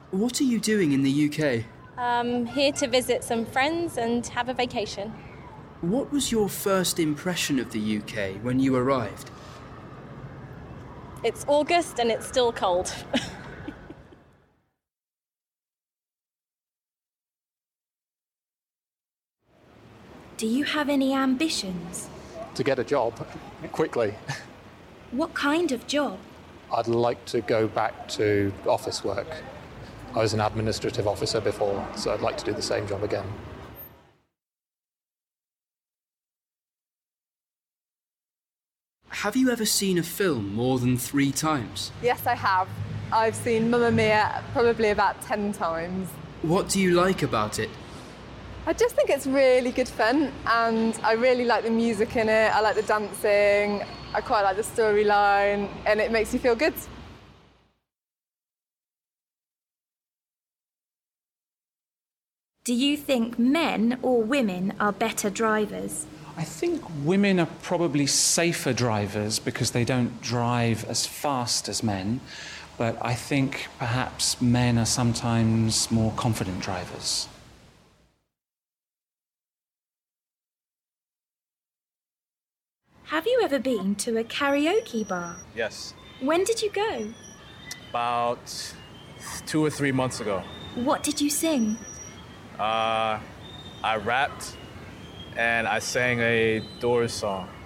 What are you doing in the UK? Here to visit some friends and have a vacation. What was your first impression of the UK when you arrived? It's August and it's still cold. Do you have any ambitions? To get a job, quickly. What kind of job? I'd like to go back to office work. I was an administrative officer before, so I'd like to do the same job again. Have you ever seen a film more than 3 times? Yes, I have. I've seen Mamma Mia probably about 10 times. What do you like about it? I just think it's really good fun, and I really like the music in it. I like the dancing. I quite like the storyline, and it makes you feel good. Do you think men or women are better drivers? I think women are probably safer drivers because they don't drive as fast as men, but I think perhaps men are sometimes more confident drivers. Have you ever been to a karaoke bar? Yes. When did you go? About 2 or 3 months ago. What did you sing? I rapped and I sang a Doors song.